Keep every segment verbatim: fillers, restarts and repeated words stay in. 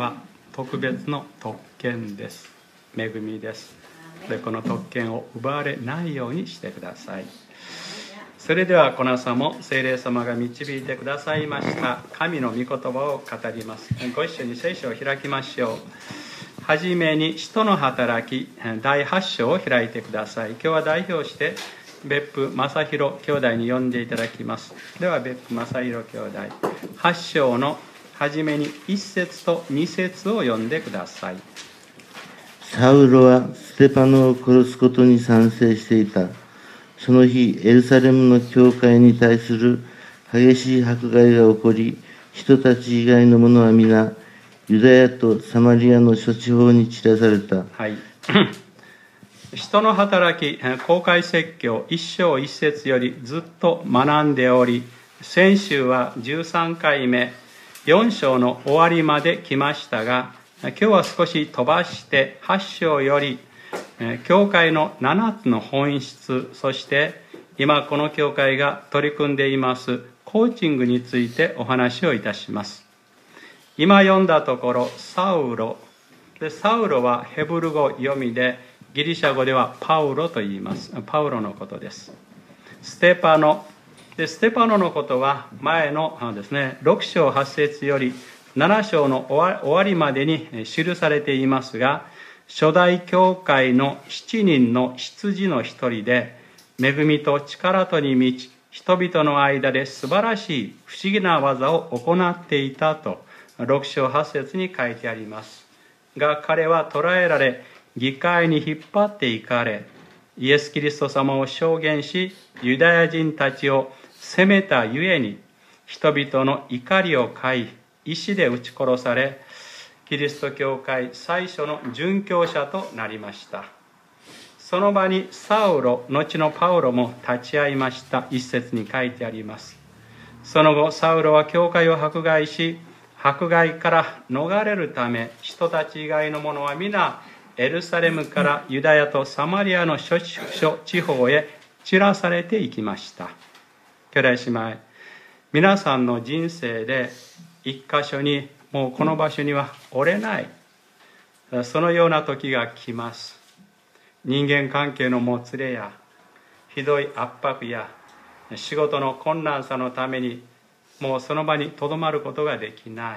は特別の特権です。恵みです。でこの特権を奪われないようにしてください。それではこの朝も聖霊様が導いてくださいました神の御言葉を語ります。ご一緒に聖書を開きましょう。はじめに使徒の働きだいはち章を開いてください。今日は代表して別府正弘兄弟に読んでいただきます。では別府正弘兄弟はち章のはじめにいち節とに節を読んでください。 サウロはステパノを殺すことに賛成していた。その日、エルサレムの教会に対する激しい迫害が起こり、人たち以外の者は皆、ユダヤとサマリアの諸地方に散らされた。 はい。使徒の働き、公開説教一章一節よりずっと学んでおり、先週はじゅうさんかいめ、よん章の終わりまで来ましたが、今日は少し飛ばしてはち章より、教会のななつの本質、そして今この教会が取り組んでいますコーチングについてお話をいたします。今読んだところ、サウロでサウロはヘブル語読みでギリシャ語ではパウロと言います。パウロのことです。ステパノでステパノのことは前のですねろく章はち節よりなな章の終わりまでに記されていますが、初代教会のしちにんの執事の一人で、恵みと力とに満ち、人々の間で素晴らしい不思議な技を行っていたとろく章はち節に書いてあります。が彼は捕らえられ、議会に引っ張っていかれ、イエス・キリスト様を証言し、ユダヤ人たちを責めたゆえに、人々の怒りを買い、石で撃ち殺され、キリスト教会最初の殉教者となりました。その場にサウロ、後のパウロも立ち会いました。一節に書いてあります。その後、サウロは教会を迫害し、迫害から逃れるため、人たち以外の者は皆、エルサレムからユダヤとサマリアの諸地方へ散らされていきました。兄弟姉妹、皆さんの人生で一箇所にもうこの場所にはおれない、そのような時が来ます。人間関係のもつれやひどい圧迫や仕事の困難さのためにもうその場にとどまることができない、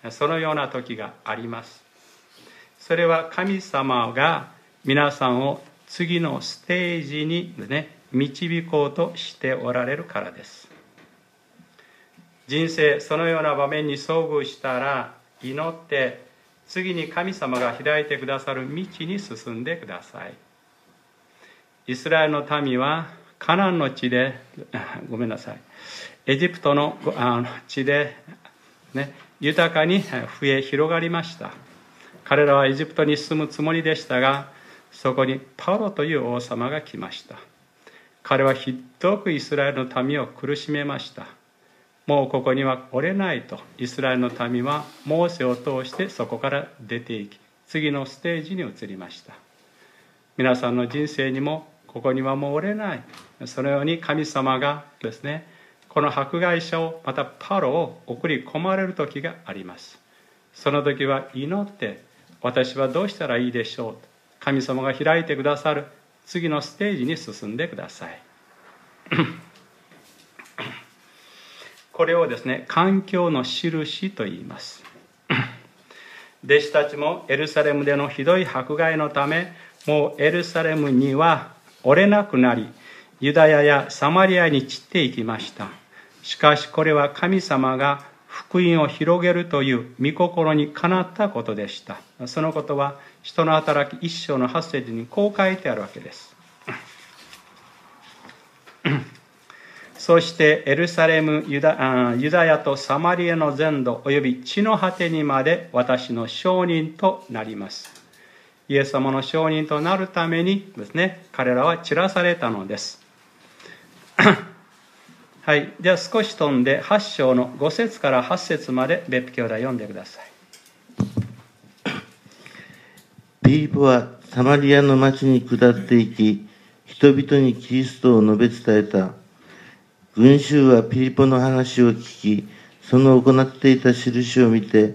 そのような時があります。それは神様が皆さんを次のステージに、ね、導こうとしておられるからです。人生そのような場面に遭遇したら、祈って次に神様が開いてくださる道に進んでください。イスラエルの民はカナンの地でごめんなさいエジプトの地で、ね、豊かに増え広がりました。彼らはエジプトに住むつもりでしたが、そこにパロという王様が来ました。彼はひどくイスラエルの民を苦しめました。もうここにはおれないと、イスラエルの民はモーセを通してそこから出ていき、次のステージに移りました。皆さんの人生にもここにはもうおれない、そのように神様がですね、この迫害者をまたパロを送り込まれる時があります。その時は祈って、私はどうしたらいいでしょうと、神様が開いてくださる次のステージに進んでください。これをですね、環境の印と言います。弟子たちもエルサレムでのひどい迫害のため、もうエルサレムにはおれなくなり、ユダヤやサマリアに散っていきました。しかしこれは神様が福音を広げるという御心にかなったことでした。そのことは使徒の働き一章の八節にこう書いてあるわけです。そしてエルサレム、ユダ、ユダヤとサマリアの全土および地の果てにまで私の証人となります。イエス様の証人となるためにですね、彼らは散らされたのです。はい、では少し飛んではち章のご節からはち節まで別府兄弟読んでください。 ピリポはサマリアの町に下っていき、人々にキリストを述べ伝えた。群衆はピリポの話を聞き、その行っていた印を見て、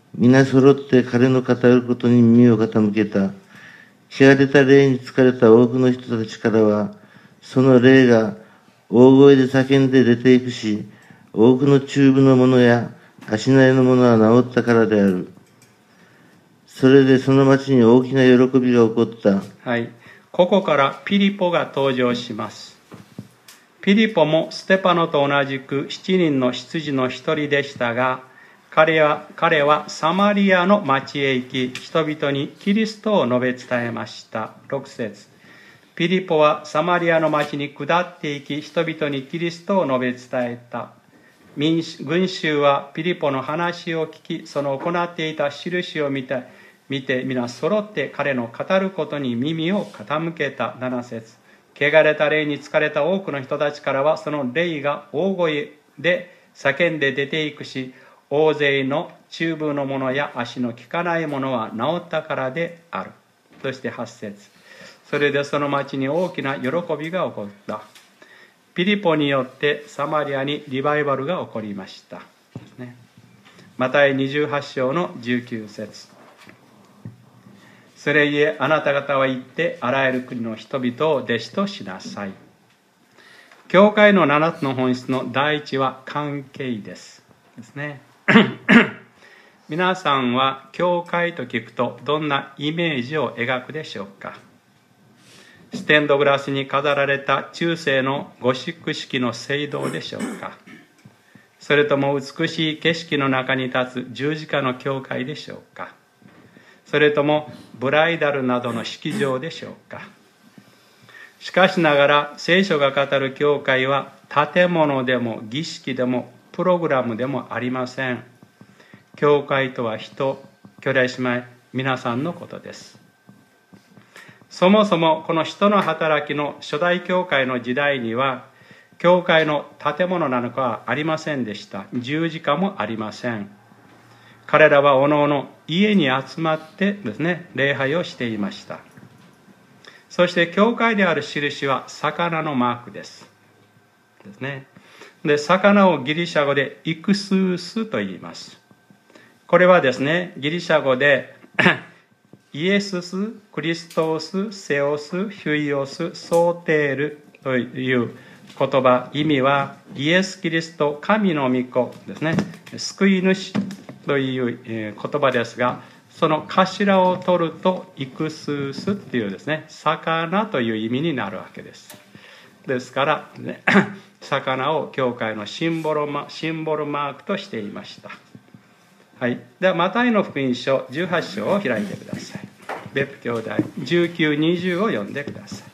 皆揃って彼の語ることに耳を傾けた。聞かれた霊に疲れた多くの人たちからは、その霊が大声で叫んで出ていくし、多くの中部の者や足苗の者は治ったからである。それでその町に大きな喜びが起こった。 はい。ここからピリポが登場します。ピリポもステパノと同じく七人の執事の一人でしたが、彼は、彼はサマリアの町へ行き、人々にキリストを述べ伝えました。ろく節。ピリポはサマリアの町に下って行き、人々にキリストを述べ伝えた。民群衆はピリポの話を聞き、その行っていた印を見て、見て皆揃って彼の語ることに耳を傾けた。なな節。汚れた霊に疲れた多くの人たちからは、その霊が大声で叫んで出ていくし、大勢の中部の者や足の利かない者は治ったからである。そしてはち節。それでその町に大きな喜びが起こった。ピリポによってサマリアにリバイバルが起こりました。マタイにじゅうはち章のじゅうきゅう節。それゆえあなた方は行ってあらゆる国の人々を弟子としなさい。教会のななつの本質の第一は関係ですですね。皆さんは教会と聞くとどんなイメージを描くでしょうか。ステンドグラスに飾られた中世のゴシック式の聖堂でしょうか。それとも美しい景色の中に立つ十字架の教会でしょうか。それともブライダルなどの式場でしょうか。しかしながら聖書が語る教会は建物でも儀式でもプログラムでもありません。教会とは人、兄弟姉妹、皆さんのことです。そもそもこの人の働きの初代教会の時代には、教会の建物なのかはありませんでした。十字架もありません。彼らはおのおの家に集まってですね、礼拝をしていました。そして教会である印は魚のマークです。ですね。で、魚をギリシャ語でイクスースと言います。これはですね、ギリシャ語でイエスス、クリストス、セオス、ヒュイオス、ソーテールという言葉、意味はイエス・キリスト、神の御子ですね、救い主という言葉ですが、その頭を取るとイクスースっていうですね、魚という意味になるわけです。ですから、ね、魚を教会のシンボルマ、シンボルマークとしていました。はい、ではマタイの福音書じゅうはち章を開いてください。別府兄弟じゅうきゅう、にじゅうを読んでください。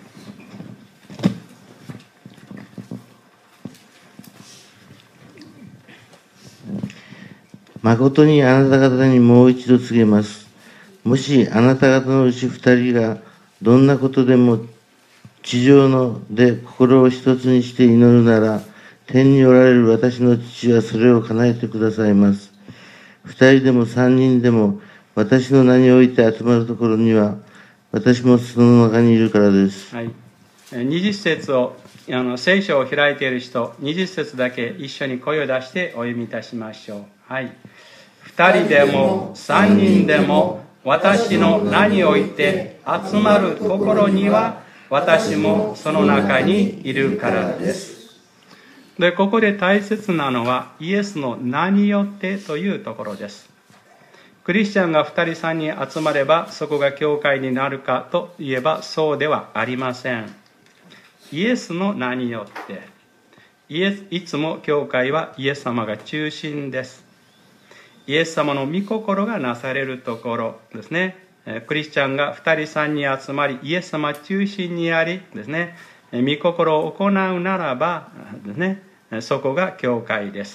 誠にあなた方にもう一度告げます。もしあなた方のうち二人がどんなことでも地上ので心を一つにして祈るなら、天におられる私の父はそれを叶えてくださいます。二人でも三人でも私の名において集まるところには、私もその中にいるからです。 はい、にじゅっ節をあの聖書を開いている人、にじゅっ節だけ一緒に声を出してお読みいたしましょう。はい。二人でも三人でも私の名において集まるところには、私もその中にいるからです。で、ここで大切なのはイエスの名によってというところです。クリスチャンがふたりさんにん集まればそこが教会になるかといえばそうではありません。イエスの名によってイエスいつも教会はイエス様が中心です。イエス様の御心がなされるところですね。クリスチャンがふたりさんにん集まりイエス様中心にありですね、御心を行うならばですね、そこが教会です。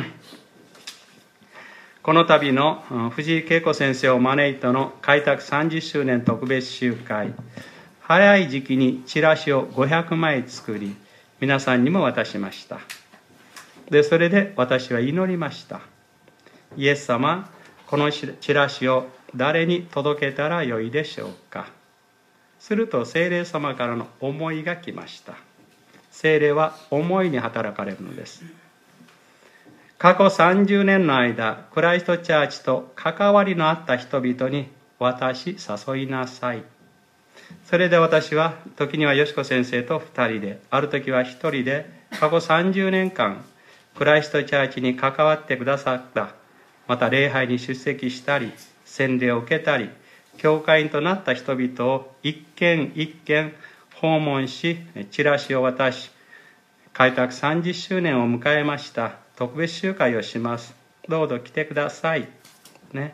この度の藤井恵子先生を招いての開拓さんじゅっしゅうねん特別集会、早い時期にチラシをごひゃくまい作り、皆さんにも渡しました。で、それで私は祈りました。イエス様、このチラシを誰に届けたらよいでしょうか。すると聖霊様からの思いが来ました。聖霊は思いに働かれるのです。 過去さんじゅうねんの間、クライストチャーチと関わりのあった人々に私誘いなさい。それで私は時にはよしこ先生とふたりで、ある時はひとりで過去さんじゅうねんかんクライストチャーチに関わってくださった、また礼拝に出席したり洗礼を受けたり教会員となった人々を一軒一軒訪問し、チラシを渡し、開拓さんじゅっしゅうねんを迎えました特別集会をします。どうぞ来てください。ね、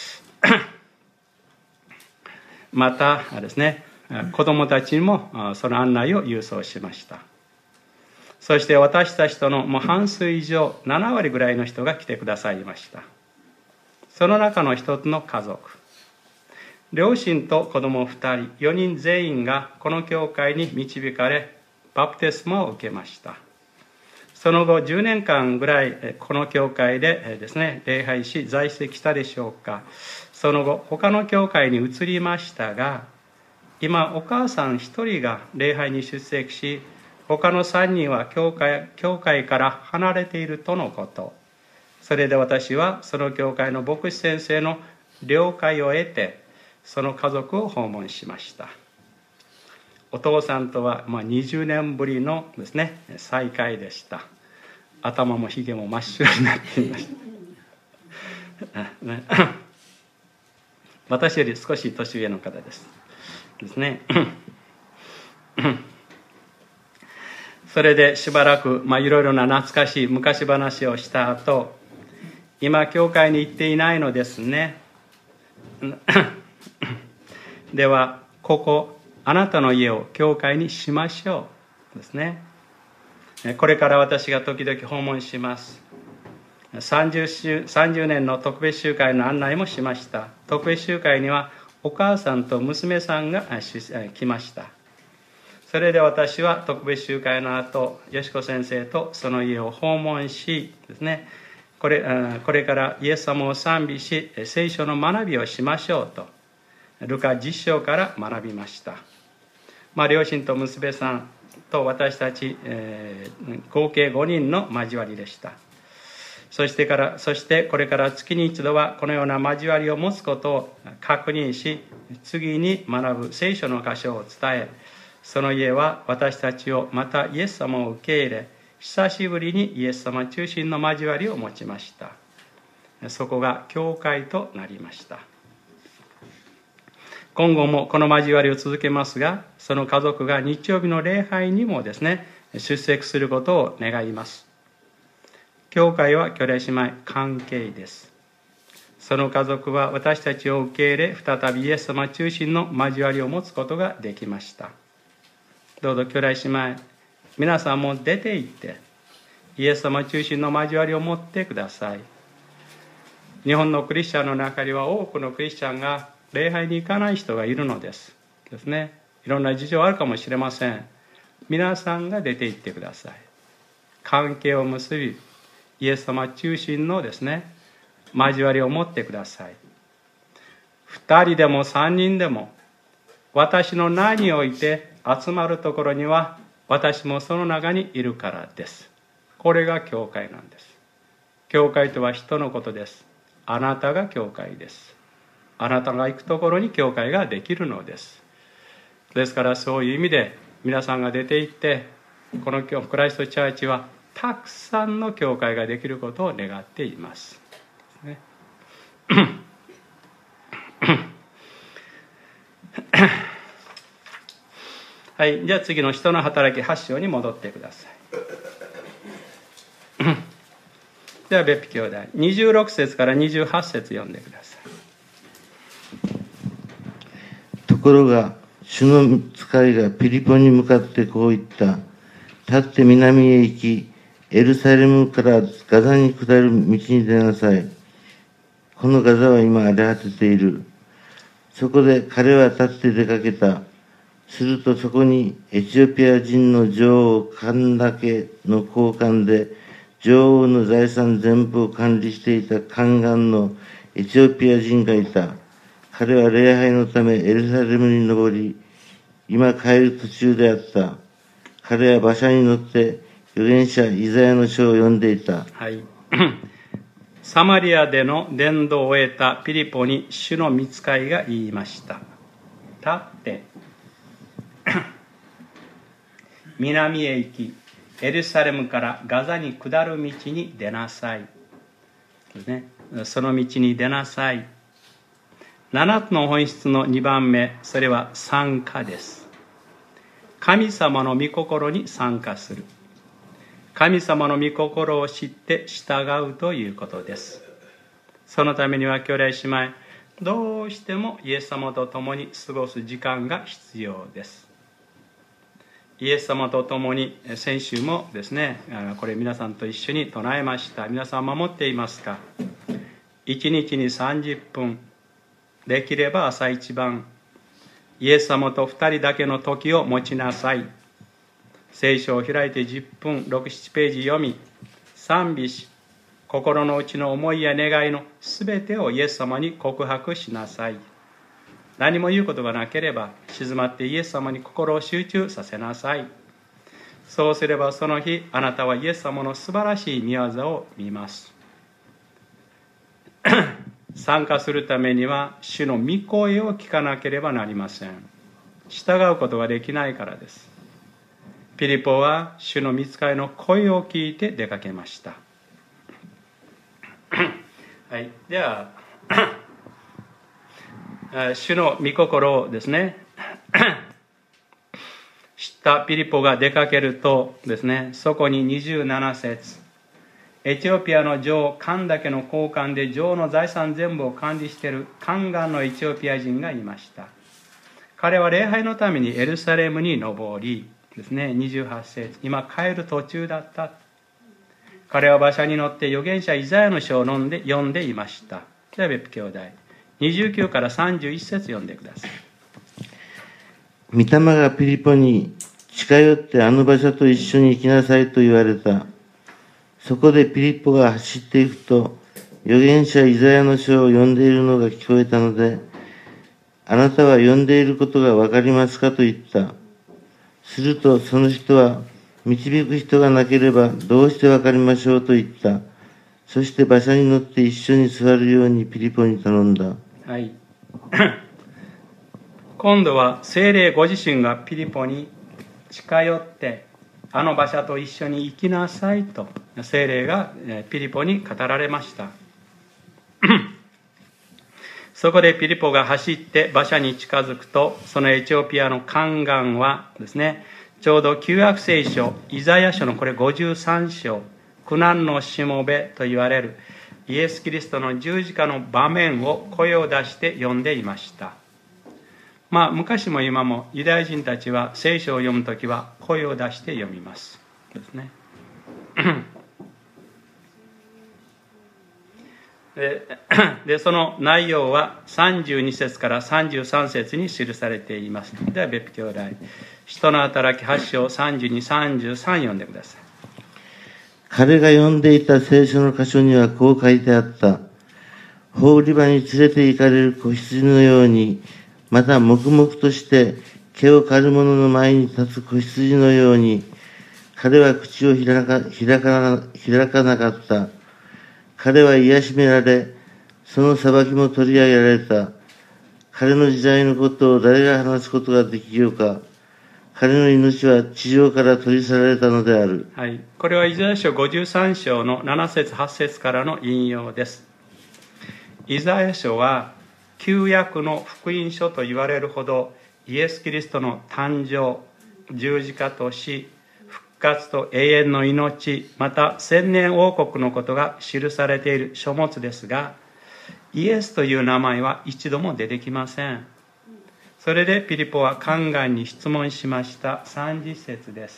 またですね、子どもたちにもその案内を郵送しました。そして私たちとのもう半数以上、ななわりぐらいの人が来てくださいました。その中の一つの家族、両親と子供ふたり、よにん全員がこの教会に導かれ、バプテスマを受けました。その後じゅうねんかんぐらいこの教会でですね、礼拝し在籍したでしょうか。その後他の教会に移りましたが、今お母さん一人が礼拝に出席し、他のさんにんは教会、教会から離れているとのこと。それで私はその教会の牧師先生の了解を得て、その家族を訪問しました。お父さんとはまあにじゅうねんぶりのですね、再会でした。頭もひげも真っ白になっていました。私より少し年上の方です。ですね。それでしばらくまあいろいろな懐かしい昔話をした後、今教会に行っていないのですね。ではここあなたの家を教会にしましょうですね。これから私が時々訪問します。さんじゅうしゅう、さんじゅうねんの特別集会の案内もしました。特別集会にはお母さんと娘さんが来ました。それで私は特別集会の後、よしこ先生とその家を訪問しですね、これ、これからイエス様を賛美し、聖書の学びをしましょうと、ルカじゅっ章から学びました。まあ、両親と娘さんと私たち、えー、合計ごにんの交わりでした。そしてから、そしてこれから月に一度はこのような交わりを持つことを確認し、次に学ぶ聖書の箇所を伝え、その家は私たちをまたイエス様を受け入れ、久しぶりにイエス様中心の交わりを持ちました。そこが教会となりました。今後もこの交わりを続けますが、その家族が日曜日の礼拝にもですね、出席することを願います。教会は兄弟姉妹関係です。その家族は私たちを受け入れ、再びイエス様中心の交わりを持つことができました。どうぞ兄弟姉妹、皆さんも出て行ってイエス様中心の交わりを持ってください。日本のクリスチャンの中には多くのクリスチャンが礼拝に行かない人がいるのですですね。いろんな事情あるかもしれません。皆さんが出て行ってください。関係を結び、イエス様中心のですね、交わりを持ってください。二人でも三人でも、私の名において集まるところには私もその中にいるからです。これが教会なんです。教会とは人のことです。あなたが教会です。あなたが行くところに教会ができるのです。ですからそういう意味で皆さんが出て行って、このクライストチャーチはたくさんの教会ができることを願っています。ね、はい、じゃあ次の人の働きはち章に戻ってください。では別府兄弟、にじゅうろく節からにじゅうはち節読んでください。 ところが主の使いがピリポに向かってこう言った。立って南へ行き、エルサレムからガザに下る道に出なさい。このガザは今荒れ果てている。そこで彼は立って出かけた。するとそこにエチオピア人の女王カンダケの高官で、女王の財産全部を管理していた宦官のエチオピア人がいた。彼は礼拝のためエルサレムに登り、今帰る途中であった。彼は馬車に乗って預言者イザヤの書を読んでいた。 はい。 サマリアでの伝道を終えたピリポに主の御使いが言いました。立って南へ行き、エルサレムからガザに下る道に出なさい。ですね、その道に出なさい。七つの本質のにばんめ、それは参加です。神様の御心に参加する。神様の御心を知って従うということです。そのためには兄弟姉妹、どうしてもイエス様と共に過ごす時間が必要です。イエス様と共に、先週もですね、これ皆さんと一緒に唱えました。皆さん守っていますか？いちにちにさんじゅっぷん、できれば朝一番、イエス様とふたりだけの時を持ちなさい。聖書を開いてじゅっぷん、ろく、ななページ読み、賛美し、心の内の思いや願いのすべてをイエス様に告白しなさい。何も言うことがなければ、静まってイエス様に心を集中させなさい。そうすればその日、あなたはイエス様の素晴らしい御業を見ます。参加するためには、主の御声を聞かなければなりません。従うことができないからです。ピリポは主の御使いの声を聞いて出かけました。はい、では主の御心をですね知ったピリポが出かけるとですね、そこににじゅうなな節、エチオピアの女王カンダケの高官で女王の財産全部を管理しているカンガンのエチオピア人がいました。彼は礼拝のためにエルサレムに登りですね、にじゅうはち節、今帰る途中だった。彼は馬車に乗って預言者イザヤの書を読んで読んでいました。では別府兄弟、にじゅうきゅうからさんじゅういち節読んでください。 御霊がピリポに近寄ってあの馬車と一緒に行きなさいと言われた。そこでピリポが走っていくと、預言者イザヤの書を読んでいるのが聞こえたので、あなたは読んでいることがわかりますかと言った。するとその人は、導く人がなければどうしてわかりましょうと言った。そして馬車に乗って一緒に座るようにピリポに頼んだ。 はい。今度は聖霊ご自身がピリポに近寄ってあの馬車と一緒に行きなさいと聖霊がピリポに語られました。そこでピリポが走って馬車に近づくと、そのエチオピアのカンガンはですね、ちょうど旧約聖書イザヤ書のこれごじゅうさん章、苦難のしもべと言われるイエス・キリストの十字架の場面を声を出して読んでいました。まあ昔も今もユダヤ人たちは聖書を読むときは声を出して読みますですね。で, でその内容はさんじゅうに節からさんじゅうさん節に記されています。では別府兄弟、使徒の働きはち章さんじゅうに、さんじゅうさん読んでください。 彼が読んでいた聖書の箇所にはこう書いてあった。放り場に連れて行かれる子羊のように、また黙々として毛を刈る者の前に立つ子羊のように、彼は口を開か、開かな、開かなかった。彼は癒しめられ、その裁きも取り上げられた。彼の時代のことを誰が話すことができようか。彼の命は地上から取り去られたのである。 はい、これはイザヤ書ごじゅうさん章のなな節はち節からの引用です。イザヤ書は旧約の福音書と言われるほど、イエス・キリストの誕生、十字架と死、復活と永遠の命、また千年王国のことが記されている書物ですが、イエスという名前は一度も出てきません。それでピリポはカンガンに質問しました。さんじゅう節です。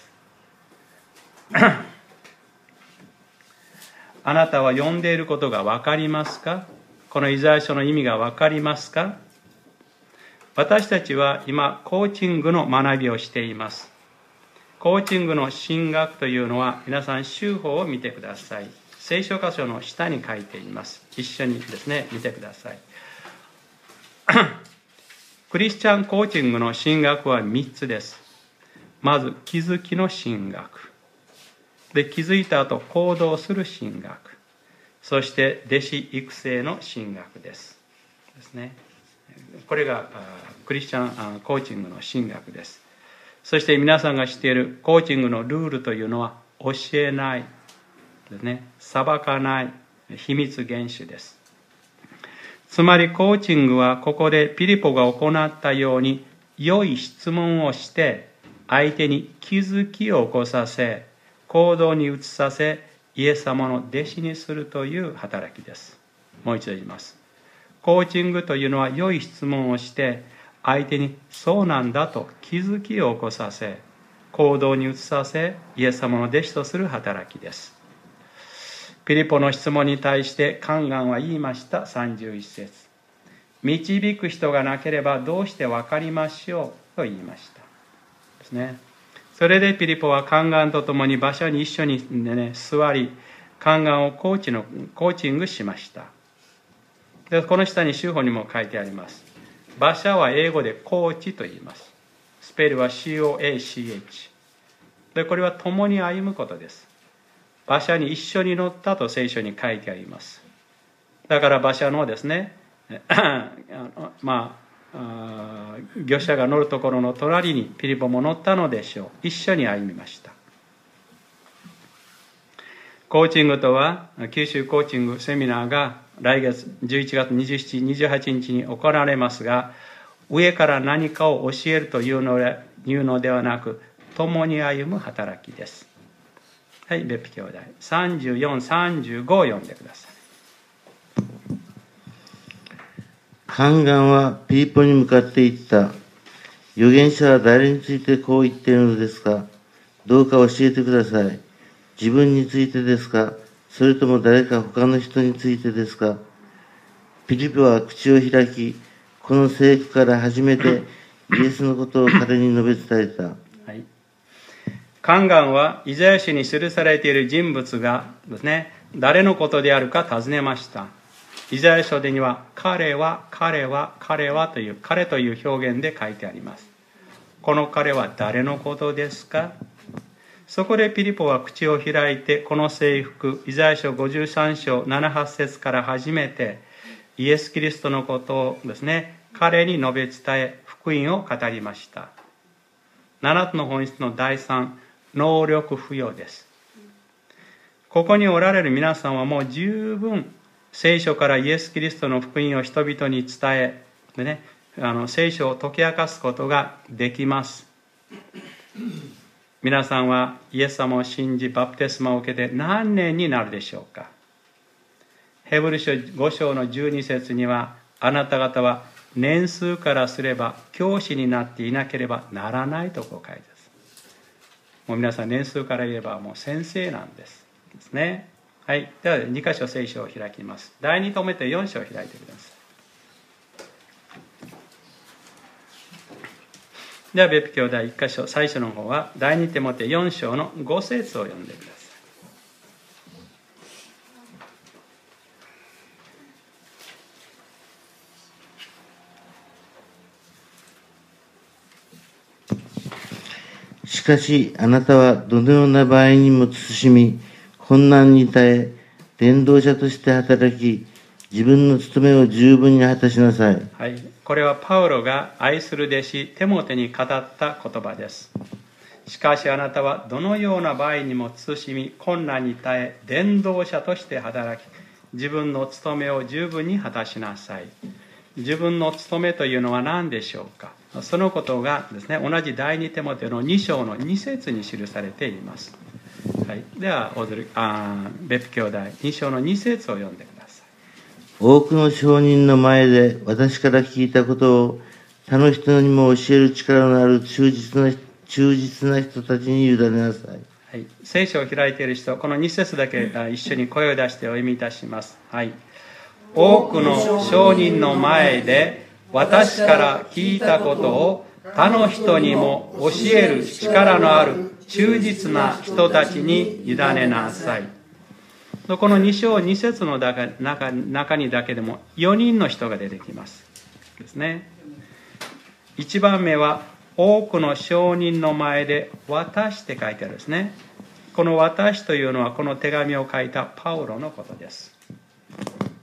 あなたは読んでいることが分かりますか？このイザヤ書の意味が分かりますか？私たちは今コーチングの学びをしています。コーチングの神学というのは、皆さん修法を見てください。聖書箇所の下に書いています。一緒にですね、見てください。クリスチャンコーチングの神学はみっつです。まず気づきの神学で、気づいた後行動する神学、 そして弟子育成の神学ですですね。これがクリスチャンコーチングの神学です。そして皆さんが知っているコーチングのルールというのは、教えないですね、裁かない、秘密厳守です。つまりコーチングはここでピリポが行ったように、良い質問をして相手に気づきを起こさせ、行動に移させ、イエス様の弟子にするという働きです。もう一度言います。コーチングというのは、良い質問をして相手にそうなんだと気づきを起こさせ、行動に移させ、イエス様の弟子とする働きです。ピリポの質問に対してカンガンは言いました。さんじゅういち節、導く人がなければどうして分かりましょうと言いましたですね。それでピリポはカンガンと共に馬車に一緒に、ね、座り、カンガンをコーチのコーチングしました。でこの下に修法にも書いてあります。馬車は英語でコーチと言います。スペルは シーオーエーシーエイチ で、これは共に歩むことです。馬車に一緒に乗ったと聖書に書いてあります。だから馬車のですねまあ業者が乗るところの隣にピリポも乗ったのでしょう。一緒に歩みました。コーチングとは、九州コーチングセミナーが来月じゅういちがつにじゅうしち、にじゅうはちにちに行われますが、上から何かを教えるというので、いうのではなく、共に歩む働きです。はい、別府兄弟さんじゅうよん、さんじゅうごを読んでください。 カンガンはピリポに向かって言った。預言者は誰についてこう言っているのですか？どうか教えてください。自分についてですか？それとも誰か他の人についてですか？ピリポは口を開き、この聖句から初めてイエスのことを彼に述べ伝えた。 はい、カンガンはイザヤ書に記されている人物がですね、誰のことであるか尋ねました。イザヤ書でには、彼は、彼は、彼はという、彼という表現で書いてあります。この彼は誰のことですか？そこでピリポは口を開いて、この聖句、イザヤ書ごじゅうさん章なな、はち節から始めて、イエス・キリストのことをですね、彼に述べ伝え、福音を語りました。七つの本質のだいさん、能力付与です。ここにおられる皆さんはもう十分、聖書からイエス・キリストの福音を人々に伝え、でね、あの聖書を解き明かすことができます。皆さんはイエス様を信じバプテスマを受けて何年になるでしょうか？ヘブル書ご章のじゅうに節には、あなた方は年数からすれば教師になっていなければならないとこう書いてます。もう皆さん年数から言えばもう先生なんですですね。はい、ではに箇所聖書を開きます。だいに止めてよん章を開いてください。では別府兄弟いっ箇所、最初の方はだいにテモテよん章のご節を読んでください。 しかし、あなたはどのような場合にも慎み、困難に耐え、伝道者として働き、自分の務めを十分に果たしなさい。 はい、これはパウロが愛する弟子テモテに語った言葉です。しかしあなたはどのような場合にも慎み、困難に耐え、伝道者として働き、自分の務めを十分に果たしなさい。自分の務めというのは何でしょうか？そのことがですね、同じだいにテモテのに章のに節に記されています。はい、では大鶴あ別府兄弟に章のに節を読んでください。 多くの証人の前で私から聞いたことを他の人にも教える力のある忠実な忠実な人たちに委ねなさい。 はい、聖書を開いている人、このに節だけ一緒に声を出してお読みいたします。はい、多くの証人の前で私から聞いたことを他の人にも教える力のある忠実な人たちに委ねなさい。このに章に節の中, 中にだけでもよにんの人が出てきますですね。いちばんめは多くの証人の前で私って書いてあるんですね。この私というのはこの手紙を書いたパウロのことです。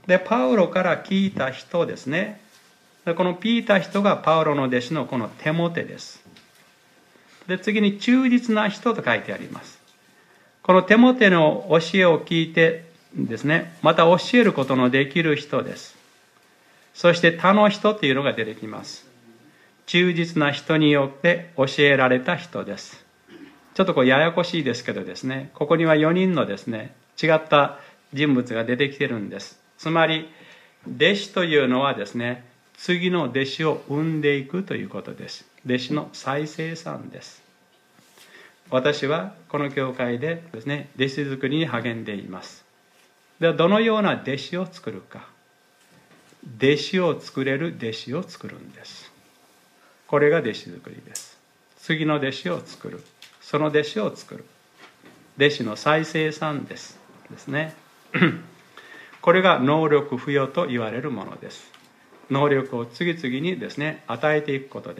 で、パウロから聞いた人ですね。でこの聞いた人がパウロの弟子のこのテモテです。で、次に忠実な人と書いてあります。このテモテの教えを聞いてですね、また教えることのできる人です。そして他の人というのが出てきます。忠実な人によって教えられた人です。ちょっとこうややこしいですけどですね、ここにはよにんのですね、違った人物が出てきてるんです。つまり、弟子というのはですね、次の弟子を生んでいくということです。弟子の再生産です。私はこの教会でですね、弟子作りに励んでいます。ではどのような弟子を作るか。弟子を作れる弟子を作るんです。これが弟子作りです。次の弟子を作る。その弟子を作る。弟子の再生産です。ですね。これが能力付与と言われるものです。能力を次々にですね、与えていくことです。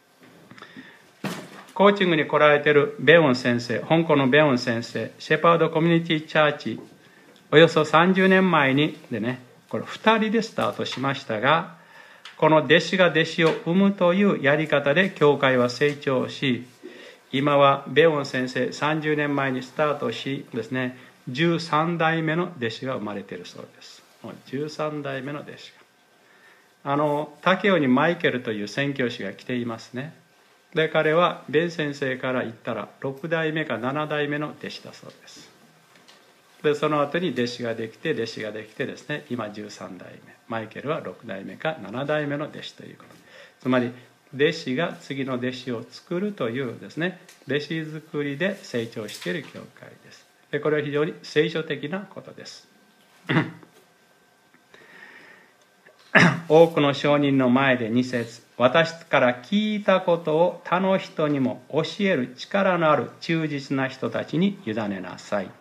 コーチングに来られているベオン先生、香港のベオン先生、シェパードコミュニティチャーチ、およそさんじゅうねんまえにでね、これふたりでスタートしましたが、この弟子が弟子を生むというやり方で教会は成長し、今はベオン先生さんじゅうねんまえにスタートしですね、じゅうさんだいめの弟子が生まれているそうです。もうじゅうさんだいめの弟子が。あの、武雄にマイケルという宣教師が来ていますね。で、彼はベン先生から言ったらろくだいめかななだいめの弟子だそうです。で、その後に弟子ができて、弟子ができてですね、今じゅうさんだいめ。マイケルはろくだいめかななだいめの弟子ということ。つまり、弟子が次の弟子を作るというですね、弟子作りで成長している教会です。で、これは非常に聖書的なことです。多くの証人の前でに節、私から聞いたことを他の人にも教える力のある忠実な人たちに委ねなさい。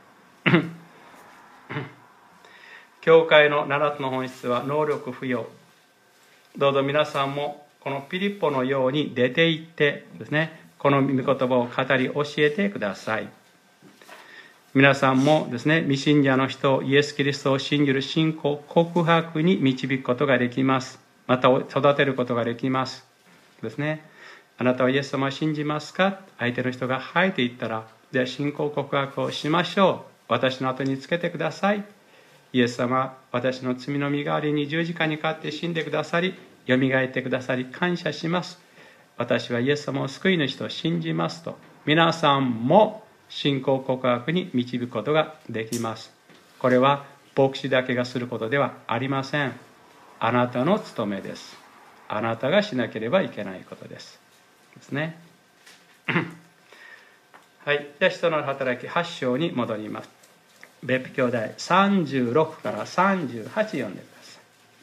教会のななつの本質は能力付与。どうぞ皆さんもこのピリポのように出て行ってですね、この御言葉を語り教えてください。皆さんもですね、未信者の人、イエス・キリストを信じる信仰、告白に導くことができます。また育てることができます。ですね。あなたはイエス様を信じますか？相手の人がはいと言ったら、では信仰告白をしましょう。私の後につけてください。イエス様、私の罪の身代わりに十字架にかかって死んでくださり、よみがえってくださり感謝します。私はイエス様を救い主と信じますと、皆さんも信仰告白に導くことができます。これは牧師だけがすることではありません。あなたの務めです。あなたがしなければいけないことです。ですね。はい。じゃあ、使徒の働きはち章に戻ります。別府兄弟さんじゅうろくからさんじゅうはち読んでください。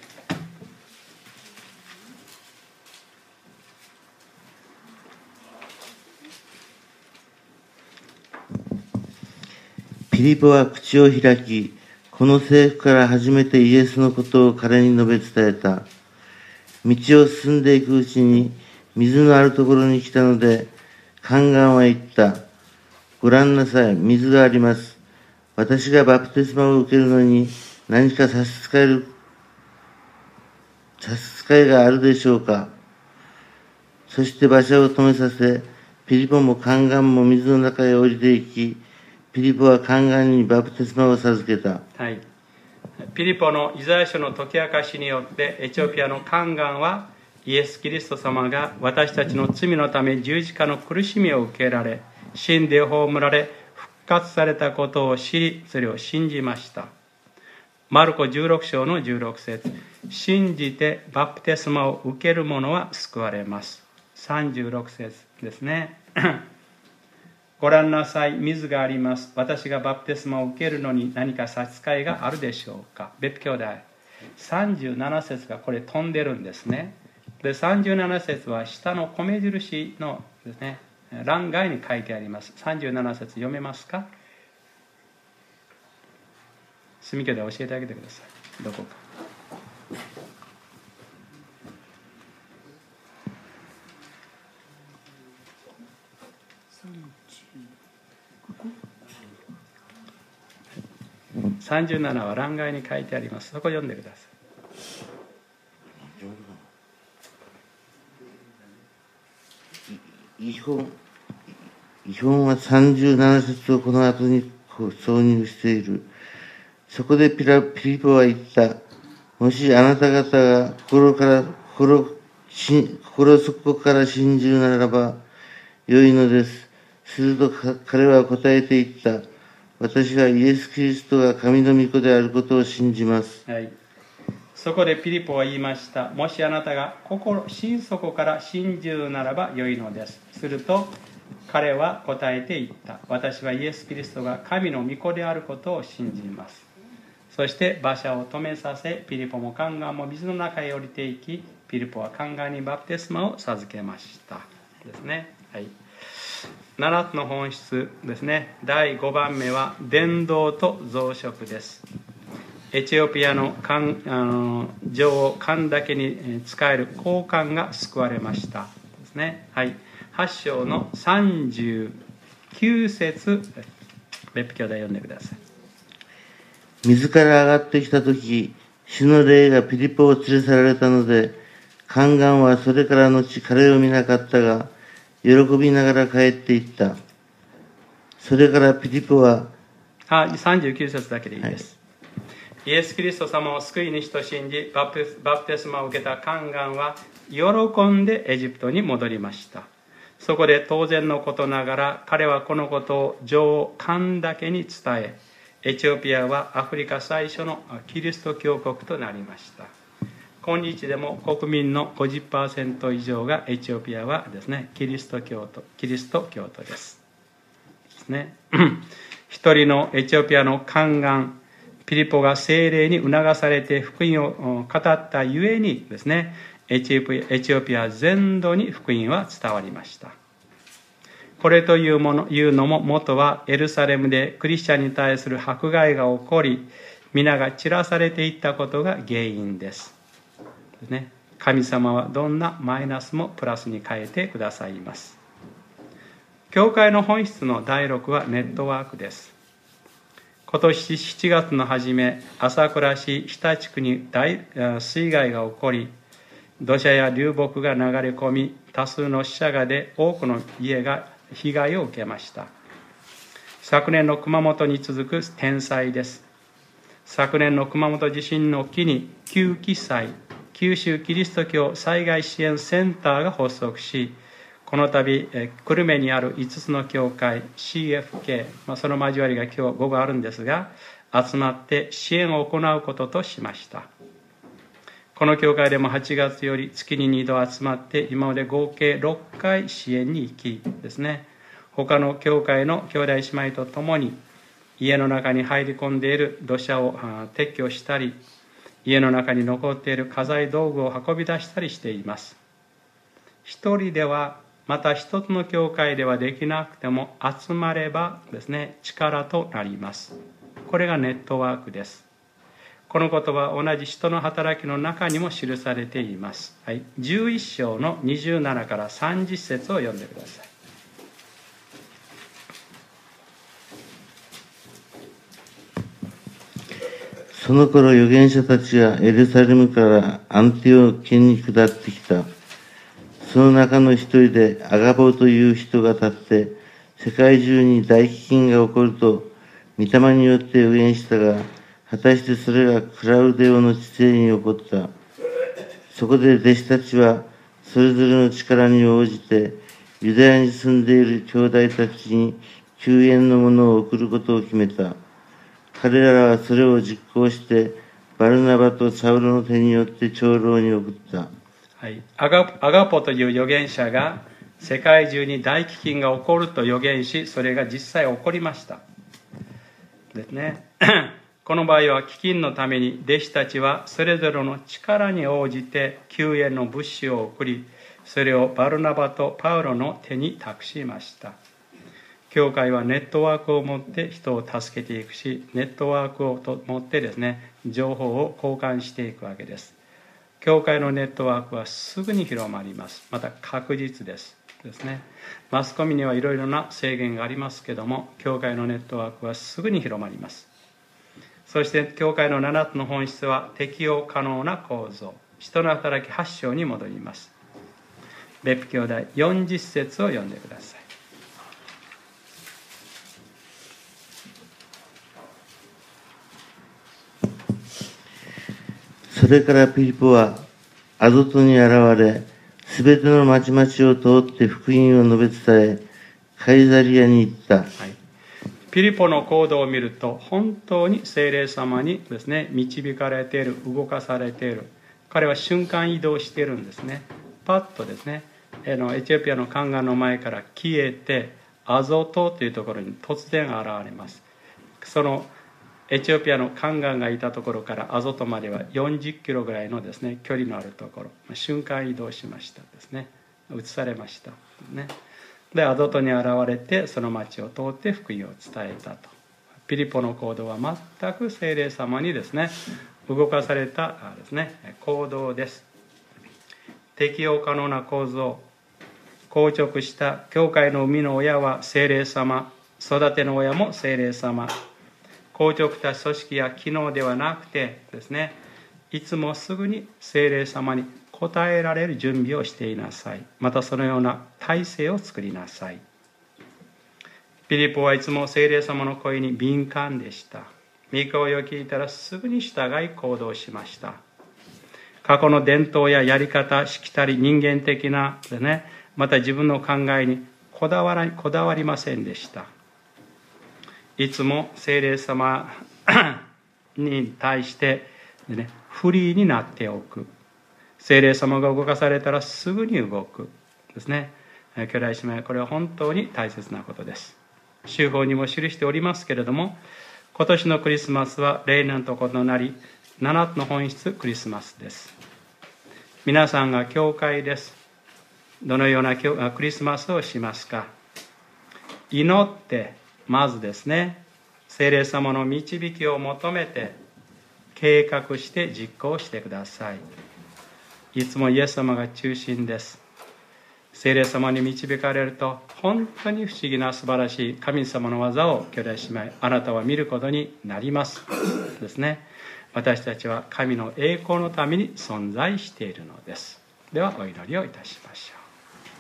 ピリポは口を開き、この政府から初めてイエスのことを彼に述べ伝えた。道を進んでいくうちに、水のあるところに来たので、宦官は言った。ご覧なさい、水があります。私がバプテスマを受けるのに何か差し支える、差し支えがあるでしょうか。そして馬車を止めさせ、ピリポも宦官も水の中へ降りていき、ピリポは宦官にバプテスマを授けた。 はい。ピリポのイザヤ書の解き明かしによってエチオピアの宦官はイエス・キリスト様が私たちの罪のため十字架の苦しみを受けられ、死んで葬られ復活されたことを知り、それを信じました。マルコじゅうろく章のじゅうろく節、信じてバプテスマを受ける者は救われます。さんじゅうろく節ですね。ご覧なさい、水があります。私がバプテスマを受けるのに何か差し支えがあるでしょうか。別府兄弟さんじゅうなな節がこれ飛んでるんですね。でさんじゅうなな節は下の米印のですね、欄外に書いてあります。さんじゅうなな節読めますか？住兄弟教えてあげてください。どこか。 さんじゅうななは欄外に書いてあります。そこ読んでください。イホン、イホンはさんじゅうなな節をこの後に挿入している。そこでピラピリポは言った。もしあなた方が心から、心、心底から信じるならば良いのです。すると彼は答えて言った。私はイエス・キリストが神の御子であることを信じます。 はい。そこでピリポは言いました。もしあなたが心、心底から信じるならば良いのです。すると彼は答えて言った。私はイエス・キリストが神の御子であることを信じます。そして馬車を止めさせ、ピリポもカンガンも水の中へ降りていき、ピリポはカンガンにバプテスマを授けましたですね。はい。ななつの本質ですね。だいごばんめは伝道と増殖です。エチオピアのカンあの女王カンだけに仕える高官が救われましたですね。はい。はち章のさんじゅうきゅう節、別府兄弟読んでください。 水から上がってきたとき、主の霊がピリポを連れ去られたので、カンガンはそれから後彼を見なかったが、喜びながら帰っていった。それからピリポは、 あ、さんじゅうきゅう節だけでいいです。はい、イエス・キリスト様を救い主と信じ、バプテスマを受けたカンガンは、喜んでエジプトに戻りました。そこで当然のことながら、彼はこのことを女王カンだけに伝え、エチオピアはアフリカ最初のキリスト教国となりました。今日でも国民の ごじゅっパーセント 以上がエチオピアはですね、キリスト教徒、キリスト教徒です。ですね。一人のエチオピアのカンガン、ピリポが聖霊に促されて福音を語ったゆえにですね、エチオピア、エチオピア全土に福音は伝わりました。これというもの、いうのも元はエルサレムでクリスチャンに対する迫害が起こり、皆が散らされていったことが原因です。ですね。神様はどんなマイナスもプラスに変えてくださいます。教会の本質のだいろくはネットワークです。今年しちがつの初め、朝倉市日田地区に大水害が起こり、土砂や流木が流れ込み、多数の死者が出、多くの家が被害を受けました。昨年の熊本に続く天災です。昨年の熊本地震の機に旧基祭九州キリスト教災害支援センターが発足し、この度久留米にあるいつつの教会 シーエフケー、まあ、その交わりが今日午後あるんですが、集まって支援を行うこととしました。この教会でもはちがつより月ににど集まって、今まで合計ろっかい支援に行きですね、他の教会の兄弟姉妹と共に家の中に入り込んでいる土砂を撤去したり、家の中に残っている家財道具を運び出したりしています。一人では、また一つの教会ではできなくても、集まればですね、力となります。これがネットワークです。このことは同じ使徒の働きの中にも記されています。はい、じゅういっ章のにじゅうななからさんじゅっ節を読んでください。 その頃預言者たちがエルサレムからアンティオキに下ってきた。その中の一人でアガボという人が立って、世界中に大飢饉が起こると御霊によって預言したが、果たしてそれがクラウデオの治世に起こった。そこで弟子たちはそれぞれの力に応じて、ユダヤに住んでいる兄弟たちに救援のものを送ることを決めた。彼らはそれを実行して、バルナバとサウロの手によって長老に送った。 はい、アガ、アガポという預言者が世界中に大飢饉が起こると預言し、それが実際起こりました。ですね。この場合は飢饉のために弟子たちはそれぞれの力に応じて救援の物資を送り、それをバルナバとパウロの手に託しました。教会はネットワークを持って人を助けていくし、ネットワークを持ってですね、情報を交換していくわけです。教会のネットワークはすぐに広まります。また確実ですですね。マスコミにはいろいろな制限がありますけども、教会のネットワークはすぐに広まります。 そして教会のななつの本質は適用可能な構造。使徒の働きはち章に戻ります。別府兄弟よんじゅっ節を読んでください。 それからピリポはアゾトに現れ、すべての町々を通って福音を述べ伝え、カイザリアに行った。はい、 ピリポの行動を見ると、本当に聖霊様にですね、導かれている、動かされている。彼は瞬間移動しているんですね。パッとですね、エチオピアの宦官の前から消えて、アゾトというところに突然現れます。そのエチオピアの宦官がいたところからアゾトまではよんじゅっキロぐらいのですね、距離のあるところ、瞬間移動しましたですね。移されましたね。で、アゾトに現れて、その町を通って福音を伝えたと。ピリポの行動は全く聖霊様にですね、動かされたですね、行動です。適用可能な構造、硬直した教会の生みの親は聖霊様、育ての親も聖霊様。硬直した組織や機能ではなくてですね、いつもすぐに聖霊様に応えられる準備をしていなさい。またそのような体制を作りなさい。ピリポはいつも聖霊様の声に敏感でした。御声を聞いたらすぐに従い行動しました。過去の伝統ややり方、しきたり人間的なでね、また自分の考えにこだわらこだわりませんでした。いつも聖霊様に対してで、ね、フリーになっておく。聖霊様が動かされたらすぐに動くですね。兄弟姉妹、これは本当に大切なことです。修法にも記しておりますけれども、今年のクリスマスは例年と異なり、ななつの本質クリスマスです。皆さんが教会です。どのようなクリスマスをしますか。祈ってまずですね、聖霊様の導きを求めて計画して実行してください。いつもイエス様が中心です。聖霊様に導かれると本当に不思議な素晴らしい神様の技を兄弟姉妹、あなたは見ることになりますですね。私たちは神の栄光のために存在しているのです。ではお祈りをいたしましょう。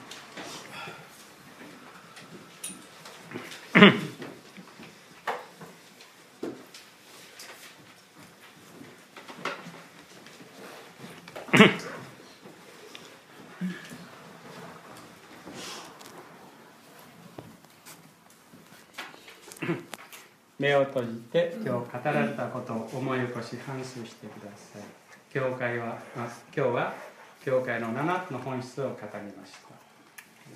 目を閉じて今日語られたことを思い起こし反芻してください。教会は今日は教会のななつの本質を語りました、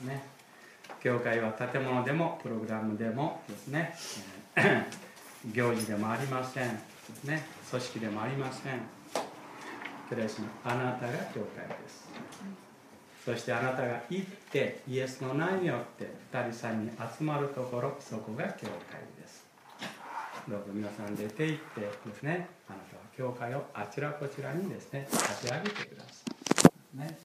ね、教会は建物でもプログラムでもですね行事でもありませんですね、組織でもありません。兄弟姉妹、あなたが教会です。そしてあなたが行ってイエスの名によってふたりさんに集まるところ、そこが教会です。どうぞ皆さん出て行ってですね、あなたは教会をあちらこちらにですね立ち上げてください、ね。